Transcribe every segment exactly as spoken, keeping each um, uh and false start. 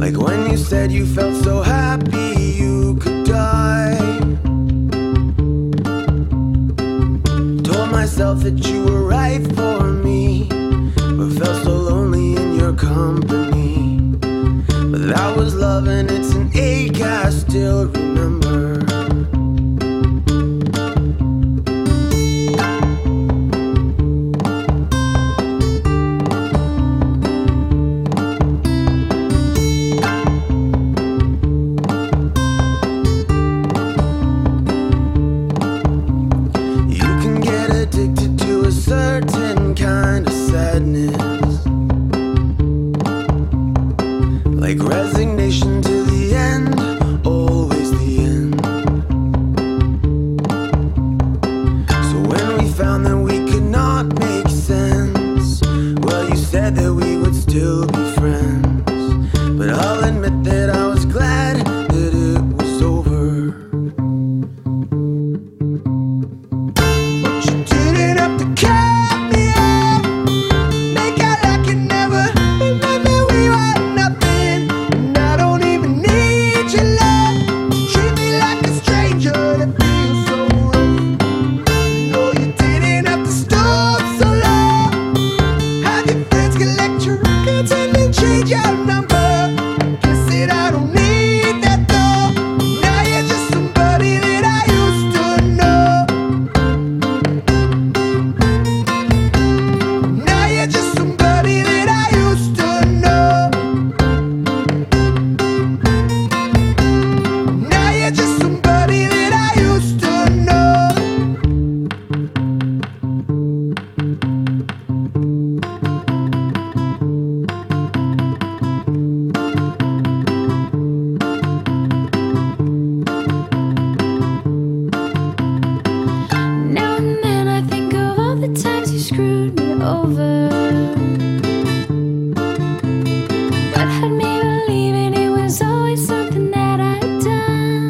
Like when you said you felt so happy you could die. Told myself that you were right for me, but felt so lonely in your company. But that was love and it's an ache I still remember. Certain kind of sadness, like resignation to the end, always the end. So when we found that we could not make sense, well, you said that we would still be friends. But I'll admit that I was glad that it was over. But you didn't have to care. Over. What had me believing it was always something that I'd done?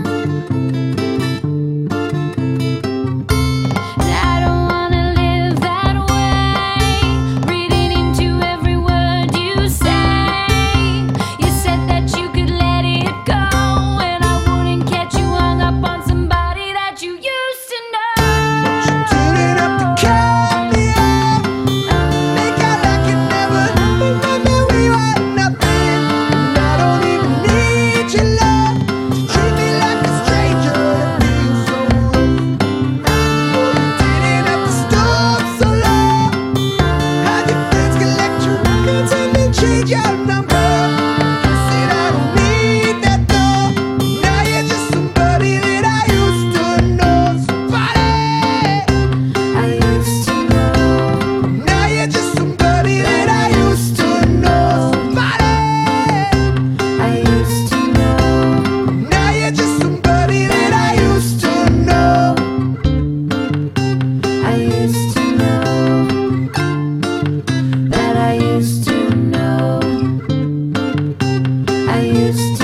And I don't wanna live that way, reading into every word you say. You said that you could let it go, and I wouldn't catch you hung up on somebody that you used to know. But you didn't have to care. I used